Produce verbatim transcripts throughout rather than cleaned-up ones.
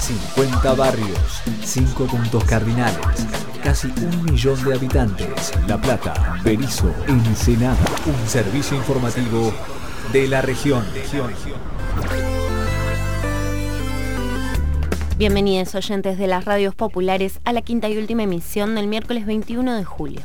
cincuenta barrios, cinco puntos cardinales, casi un millón de habitantes. La Plata, Berisso, Ensenada. Un servicio informativo de la región. Bienvenidos oyentes de las radios populares a la quinta y última emisión del miércoles veintiuno de julio.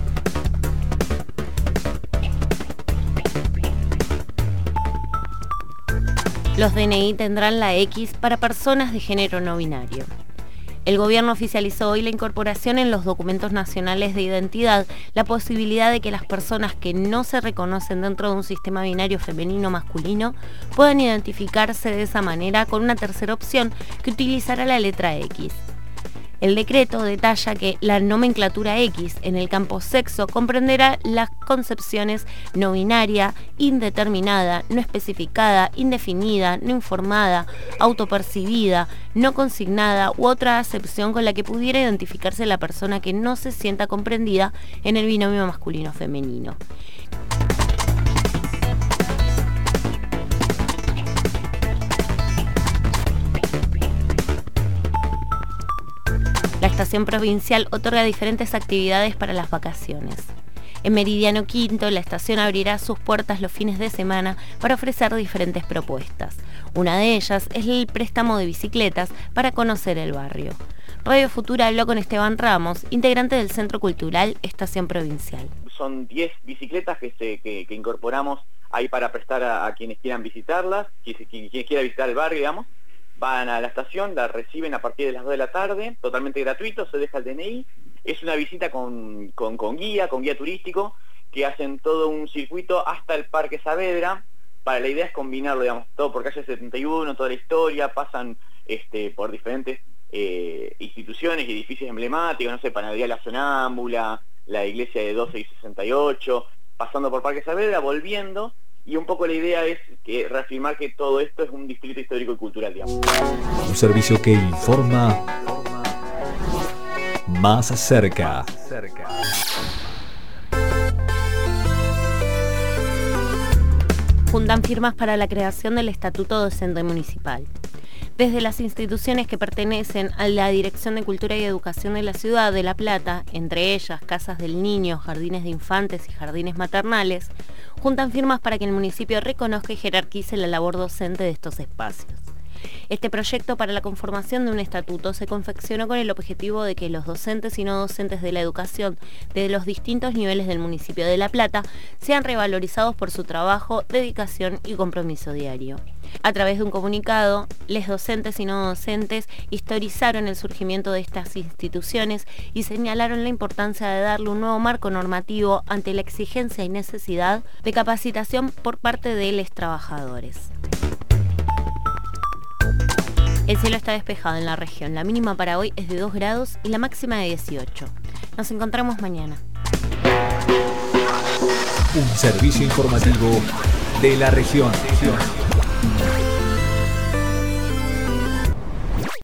Los D N I tendrán la X para personas de género no binario. El gobierno oficializó hoy la incorporación en los documentos nacionales de identidad la posibilidad de que las personas que no se reconocen dentro de un sistema binario femenino o masculino puedan identificarse de esa manera con una tercera opción que utilizará la letra X. El decreto detalla que la nomenclatura X en el campo sexo comprenderá las concepciones no binaria, indeterminada, no especificada, indefinida, no informada, autopercibida, no consignada u otra acepción con la que pudiera identificarse la persona que no se sienta comprendida en el binomio masculino-femenino. La estación provincial otorga diferentes actividades para las vacaciones. En Meridiano Quinto, la estación abrirá sus puertas los fines de semana para ofrecer diferentes propuestas. Una de ellas es el préstamo de bicicletas para conocer el barrio. Radio Futura habló con Esteban Ramos, integrante del Centro Cultural Estación Provincial. Son diez bicicletas que, se, que, que incorporamos ahí para prestar a, a quienes quieran visitarlas, quien, quien, quien quiera visitar el barrio, digamos. Van a la estación, la reciben a partir de las dos de la tarde, totalmente gratuito, se deja el D N I. Es una visita con, con, con guía, con guía turístico, que hacen todo un circuito hasta el Parque Saavedra. Para la idea es combinarlo, digamos, todo por calle setenta y uno, toda la historia, pasan este, por diferentes eh, instituciones y edificios emblemáticos, no sé, Panadería La Sonámbula, la iglesia de doce y sesenta y ocho, pasando por Parque Saavedra, volviendo. Y un poco la idea es que reafirmar que todo esto es un distrito histórico y cultural, digamos. Un servicio que informa más cerca. Juntan firmas para la creación del Estatuto Docente Municipal. Desde las instituciones que pertenecen a la Dirección de Cultura y Educación de la Ciudad de La Plata, entre ellas Casas del Niño, Jardines de Infantes y Jardines Maternales, juntan firmas para que el municipio reconozca y jerarquice la labor docente de estos espacios. Este proyecto para la conformación de un estatuto se confeccionó con el objetivo de que los docentes y no docentes de la educación de los distintos niveles del municipio de La Plata sean revalorizados por su trabajo, dedicación y compromiso diario. A través de un comunicado, los docentes y no docentes historizaron el surgimiento de estas instituciones y señalaron la importancia de darle un nuevo marco normativo ante la exigencia y necesidad de capacitación por parte de los trabajadores. El cielo está despejado en la región. La mínima para hoy es de dos grados y la máxima de dieciocho. Nos encontramos mañana. Un servicio informativo de la región.